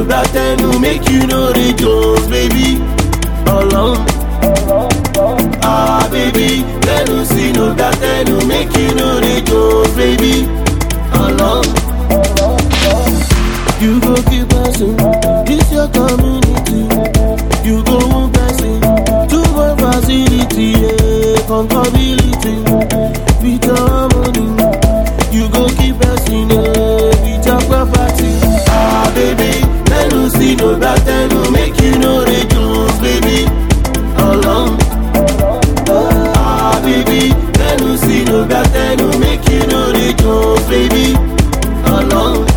that ten to make you know the Jones, baby. Alone. Ah, baby, let us see no that ten to make you know the Jones, baby. Alone. You go keep passing, this your community. You go on passing, too much facility, yeah, comfortability. With your harmony, you go keep passing, yeah, with your property. Ah, baby, let us see no that ten to make you know the Jones, baby. Alone. Ah, baby, let us see no that ten to make you know the Jones, baby. Alone.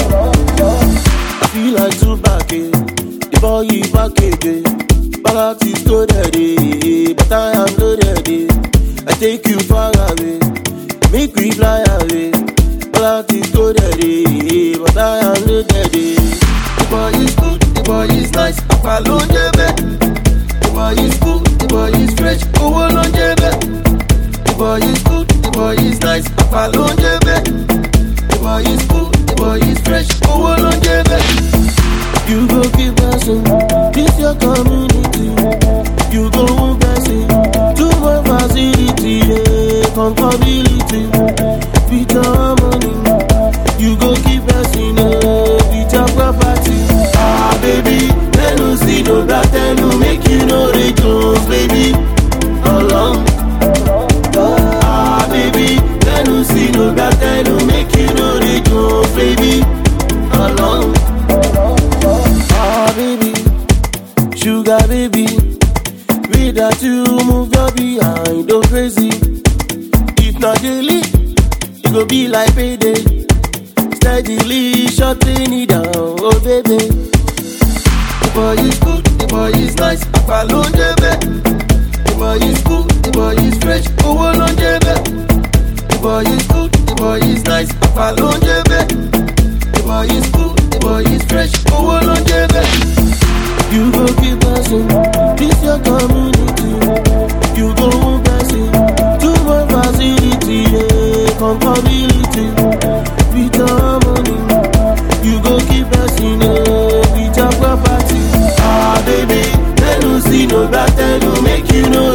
Feel like Tupac, the boy is package. Ballot is loaded, but I am loaded. I take you far away, make we fly away. Ballot is loaded, but I am loaded. The boy is good, the boy is nice. Papa longebe. The boy is good, the boy is fresh. Oh longebe. The boy is good, the boy is nice. Papa longebe. The boy is good, the boy is fresh. Oh longebe. You go keep passing, this your community. You go on passing, too much facility, yeah, comfortability. With your harmony, you go keep passing, yeah, with your property. Ah, baby, let us see no that ten to make you know the Jones, baby. Alone. Ah, baby, let us see no that ten to make you know the Jones, baby. Alone. Ah, baby, sugar baby, way that you move your behind, go crazy. If not daily, it go be like payday. Steadily shutting it down, oh baby. The boy is good, the boy is nice, Papa longebe. The boy is good, the boy is fresh, oh longebe. The boy is good, the boy is nice, Papa longebe. The boy is good, the boy is fresh, oh longebe. You go keep passing, this your community. You go on passing, too much facility, yeah, comfortability. With your harmony, you go keep passing, yeah, with your property. Ah, baby, let us see no that ten to make you know